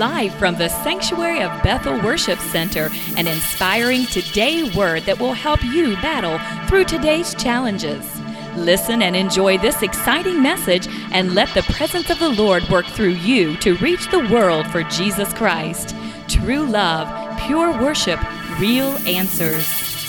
Live from the Sanctuary of Bethel Worship Center, an inspiring today word that will help you battle through today's challenges. Listen and enjoy this exciting message and let the presence of the Lord work through you to reach the world for Jesus Christ. True love, pure worship, real answers.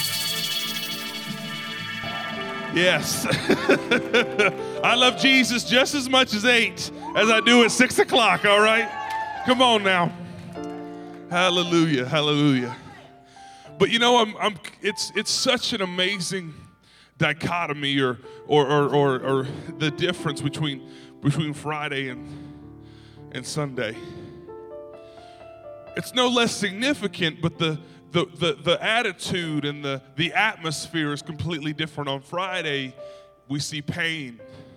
Yes. I love Jesus just as much as 8 as I do at 6 o'clock, all right? Come on now. Hallelujah, hallelujah. But you know, it's such an amazing dichotomy or the difference between Friday and Sunday. It's no less significant, but the attitude and the atmosphere is completely different. On Friday, we see pain.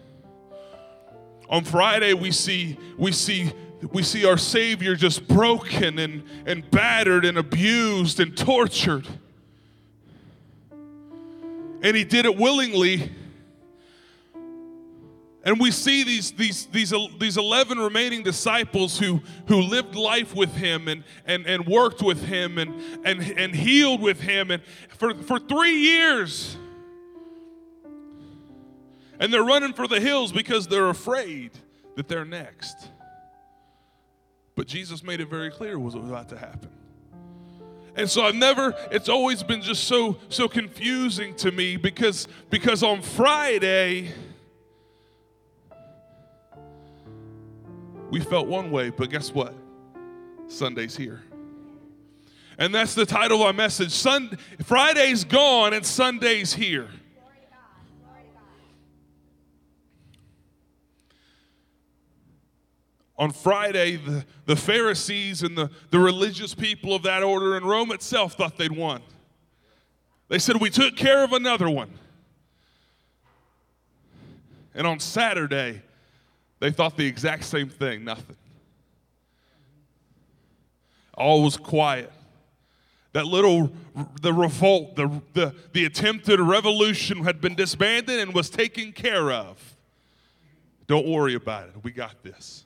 On Friday, we see our Savior just broken and battered and abused and tortured. And he did it willingly. And we see these 11 remaining disciples who lived life with him and worked with him and healed with him and for 3 years. And they're running for the hills because they're afraid that they're next. But Jesus made it very clear what was about to happen. And so it's always been just so confusing to me because on Friday, we felt one way, but guess what? Sunday's here. And that's the title of our message. Friday's gone and Sunday's here. On Friday, the Pharisees and the religious people of that order in Rome itself thought they'd won. They said, we took care of another one. And on Saturday, they thought the exact same thing, nothing. All was quiet. The revolt, the attempted revolution had been disbanded and was taken care of. Don't worry about it. We got this.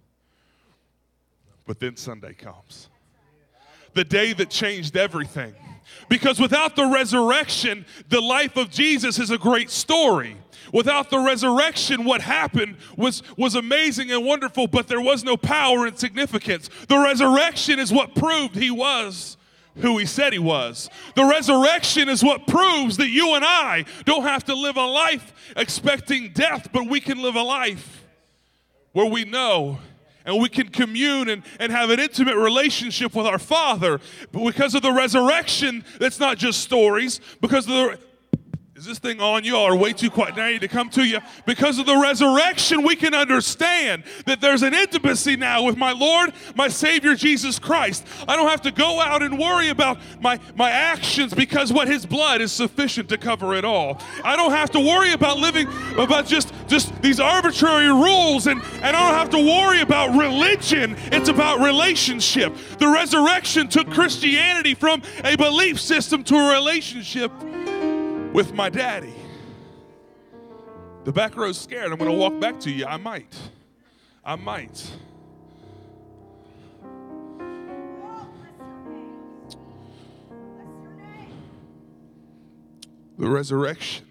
But then Sunday comes. The day that changed everything. Because without the resurrection, the life of Jesus is a great story. Without the resurrection, what happened was amazing and wonderful, but there was no power and significance. The resurrection is what proved he was who he said he was. The resurrection is what proves that you and I don't have to live a life expecting death, but we can live a life where we know and we can commune and have an intimate relationship with our Father. But because of the resurrection, that's not just stories. Because of the Is this thing on? You all are way too quiet. Now I need to come to you. Because of the resurrection, we can understand that there's an intimacy now with my Lord, my Savior, Jesus Christ. I don't have to go out and worry about my actions because what His blood is sufficient to cover it all. I don't have to worry about living about just these arbitrary rules, and I don't have to worry about religion. It's about relationship. The resurrection took Christianity from a belief system to a relationship with my daddy. The back row's scared. I'm going to walk back to you. I might. The resurrection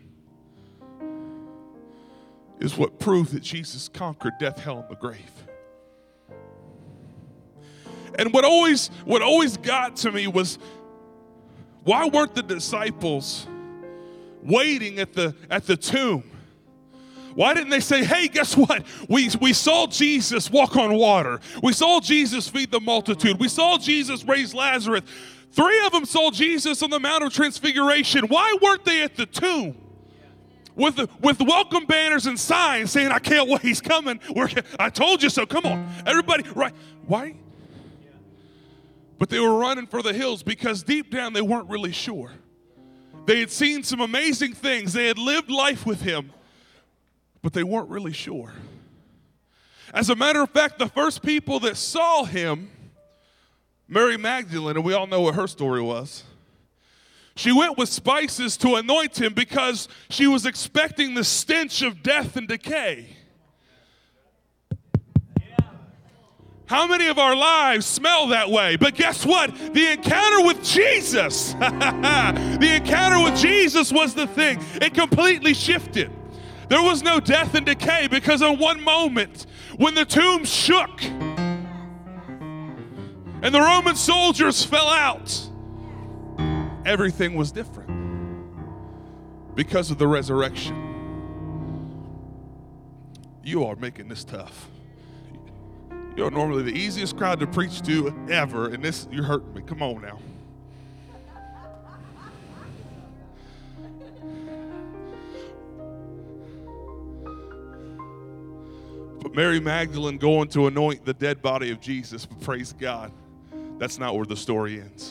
is what proved that Jesus conquered death, hell, and the grave. And what always got to me was, why weren't the disciples waiting at the tomb? Why didn't they say, hey, guess what? We saw Jesus walk on water. We saw Jesus feed the multitude. We saw Jesus raise Lazarus. 3 of them saw Jesus on the Mount of Transfiguration. Why weren't they at the tomb with welcome banners and signs saying, I can't wait, He's coming. I told you so. Come on, everybody. Right? Why? But they were running for the hills because deep down they weren't really sure. They had seen some amazing things. They had lived life with Him, but they weren't really sure. As a matter of fact, the first people that saw Him, Mary Magdalene, and we all know what her story was. She went with spices to anoint Him because she was expecting the stench of death and decay. How many of our lives smell that way? But guess what? The encounter with Jesus, the encounter with Jesus was the thing. It completely shifted. There was no death and decay because in one moment, when the tomb shook and the Roman soldiers fell out, everything was different because of the resurrection. You are making this tough. You're normally the easiest crowd to preach to ever, and you're hurting me. Come on now. But Mary Magdalene going to anoint the dead body of Jesus, but praise God, that's not where the story ends.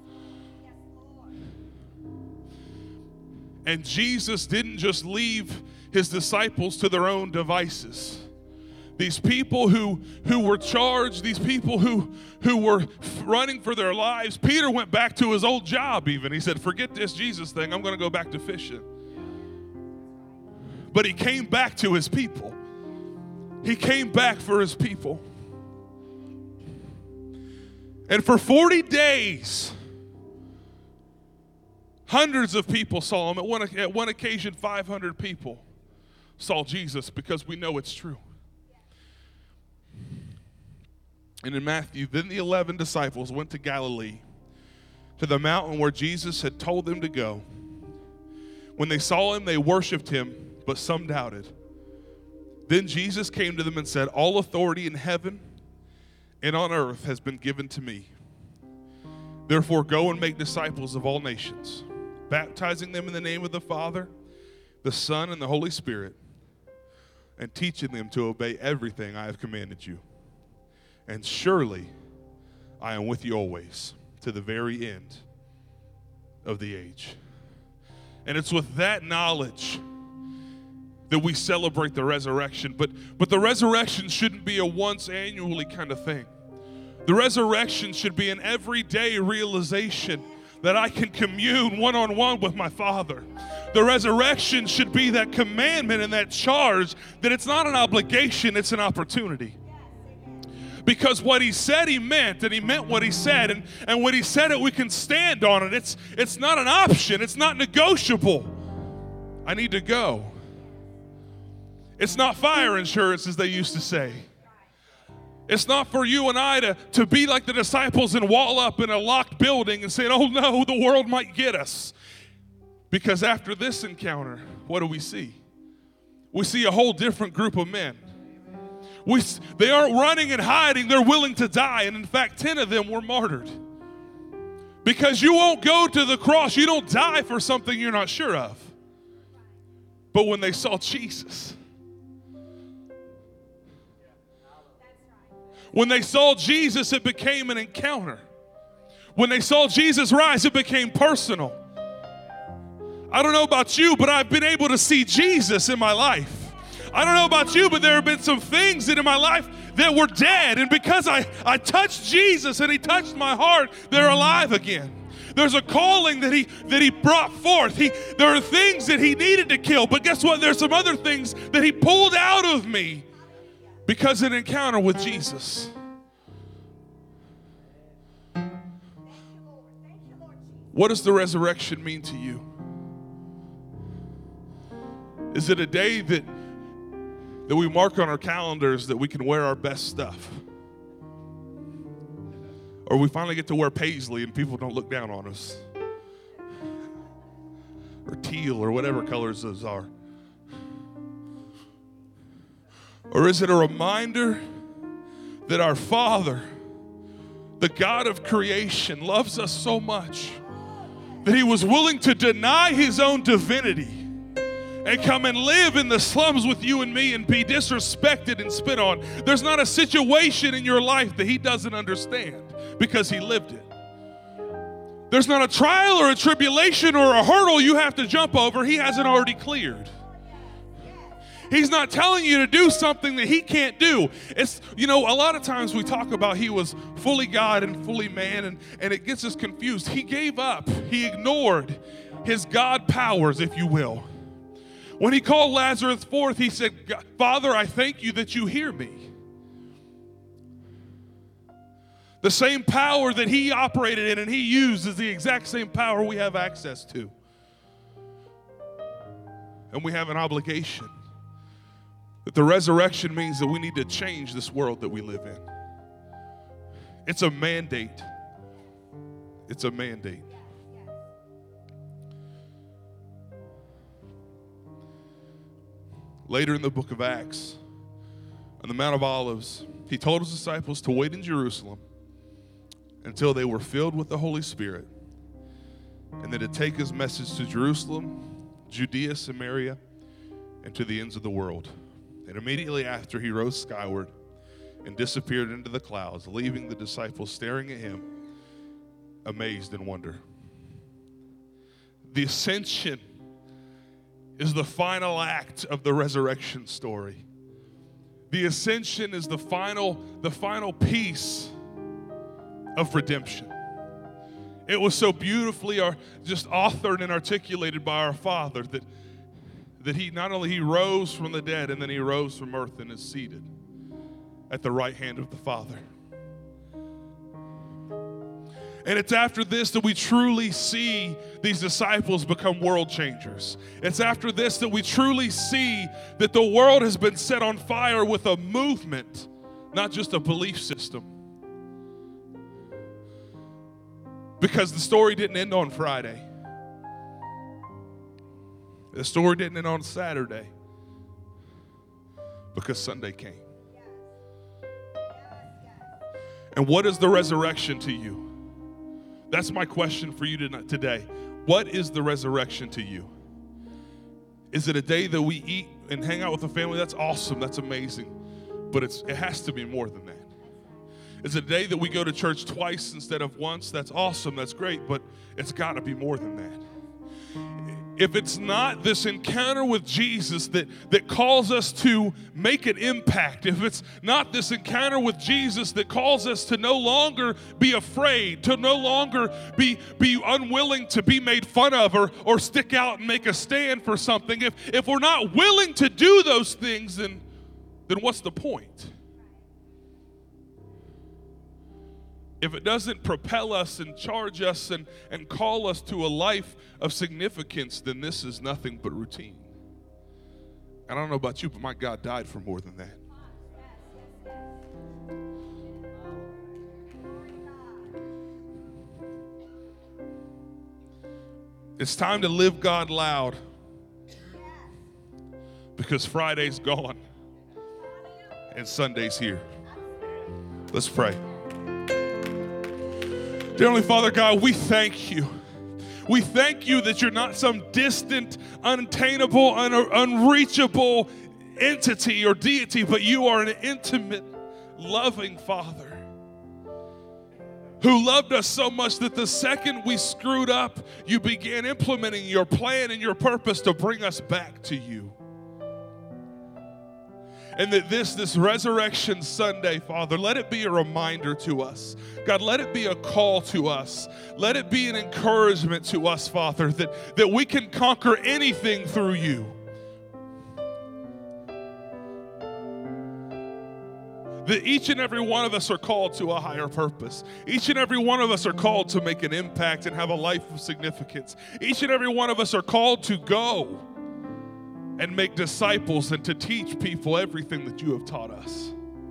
And Jesus didn't just leave his disciples to their own devices. These people who were charged, these people who were running for their lives, Peter went back to his old job even. He said, forget this Jesus thing, I'm going to go back to fishing. But he came back to his people. He came back for his people. And for 40 days, hundreds of people saw him. At one occasion, 500 people saw Jesus because we know it's true. And in Matthew, then the 11 disciples went to Galilee, to the mountain where Jesus had told them to go. When they saw him, they worshiped him, but some doubted. Then Jesus came to them and said, all authority in heaven and on earth has been given to me. Therefore, go and make disciples of all nations, baptizing them in the name of the Father, the Son, and the Holy Spirit, and teaching them to obey everything I have commanded you. And surely I am with you always to the very end of the age. And it's with that knowledge that we celebrate the resurrection. But the resurrection shouldn't be a once annually kind of thing. The resurrection should be an everyday realization that I can commune one-on-one with my Father. The resurrection should be that commandment and that charge that it's not an obligation, it's an opportunity. Because what he said, he meant, and he meant what he said. And when he said it, we can stand on it. It's not an option. It's not negotiable. I need to go. It's not fire insurance, as they used to say. It's not for you and I to be like the disciples and wall up in a locked building and say, oh no, the world might get us. Because after this encounter, what do we see? We see a whole different group of men. They aren't running and hiding, they're willing to die. And in fact, 10 of them were martyred. Because you won't go to the cross, you don't die for something you're not sure of. But when they saw Jesus, when they saw Jesus, it became an encounter. When they saw Jesus rise, it became personal. I don't know about you, but I've been able to see Jesus in my life. I don't know about you, but there have been some things that in my life that were dead. And because I touched Jesus and he touched my heart, they're alive again. There's a calling that he brought forth. There are things that he needed to kill. But guess what? There's some other things that he pulled out of me because of an encounter with Jesus. What does the resurrection mean to you? Is it a day that we mark on our calendars that we can wear our best stuff? Or we finally get to wear paisley and people don't look down on us? Or teal or whatever colors those are? Or is it a reminder that our Father, the God of creation, loves us so much that he was willing to deny his own divinity and come and live in the slums with you and me and be disrespected and spit on? There's not a situation in your life that he doesn't understand because he lived it. There's not a trial or a tribulation or a hurdle you have to jump over he hasn't already cleared. He's not telling you to do something that he can't do. It's, a lot of times we talk about he was fully God and fully man, and it gets us confused. He gave up. He ignored his God powers, if you will. When he called Lazarus forth, he said, Father, I thank you that you hear me. The same power that he operated in and he used is the exact same power we have access to. And we have an obligation. That the resurrection means that we need to change this world that we live in. It's a mandate. It's a mandate. Later in the book of Acts, on the Mount of Olives, he told his disciples to wait in Jerusalem until they were filled with the Holy Spirit, and then to take his message to Jerusalem, Judea, Samaria, and to the ends of the world. And immediately after, he rose skyward and disappeared into the clouds, leaving the disciples staring at him, amazed in wonder. The ascension is the final act of the resurrection story. The ascension is the final piece of redemption. It was so beautifully just authored and articulated by our Father that he not only he rose from the dead, and then he rose from earth and is seated at the right hand of the Father. And it's after this that we truly see these disciples become world changers. It's after this that we truly see that the world has been set on fire with a movement, not just a belief system. Because the story didn't end on Friday. The story didn't end on Saturday. Because Sunday came. And what is the resurrection to you? That's my question for you today. What is the resurrection to you? Is it a day that we eat and hang out with the family? That's awesome. That's amazing. But it has to be more than that. Is it a day that we go to church twice instead of once? That's awesome. That's great. But it's got to be more than that. If it's not this encounter with Jesus that calls us to make an impact, if it's not this encounter with Jesus that calls us to no longer be afraid, to no longer be unwilling to be made fun of or stick out and make a stand for something, if we're not willing to do those things, then what's the point? If it doesn't propel us and charge us and call us to a life of significance, then this is nothing but routine. I don't know about you, but my God died for more than that. It's time to live God loud, because Friday's gone and Sunday's here. Let's pray. Dear Heavenly Father, God, we thank you. We thank you that you're not some distant, unattainable, unreachable entity or deity, but you are an intimate, loving Father who loved us so much that the second we screwed up, you began implementing your plan and your purpose to bring us back to you. And that this Resurrection Sunday, Father, let it be a reminder to us. God, let it be a call to us. Let it be an encouragement to us, Father, that we can conquer anything through you. That each and every one of us are called to a higher purpose. Each and every one of us are called to make an impact and have a life of significance. Each and every one of us are called to go and make disciples and to teach people everything that you have taught us.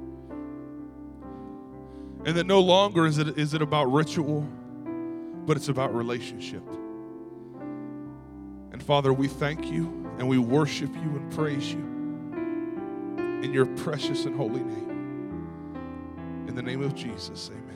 And that no longer is it about ritual, but it's about relationship. And Father, we thank you and we worship you and praise you in your precious and holy name. In the name of Jesus, amen.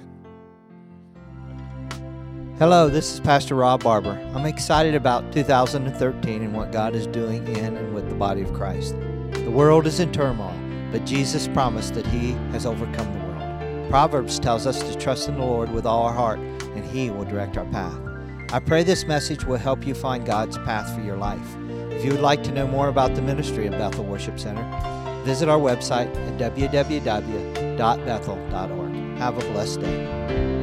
Hello, this is Pastor Rob Barber. I'm excited about 2013 and what God is doing in and with the body of Christ. The world is in turmoil, but Jesus promised that He has overcome the world. Proverbs tells us to trust in the Lord with all our heart, and He will direct our path. I pray this message will help you find God's path for your life. If you would like to know more about the ministry of Bethel Worship Center, visit our website at www.bethel.org. Have a blessed day.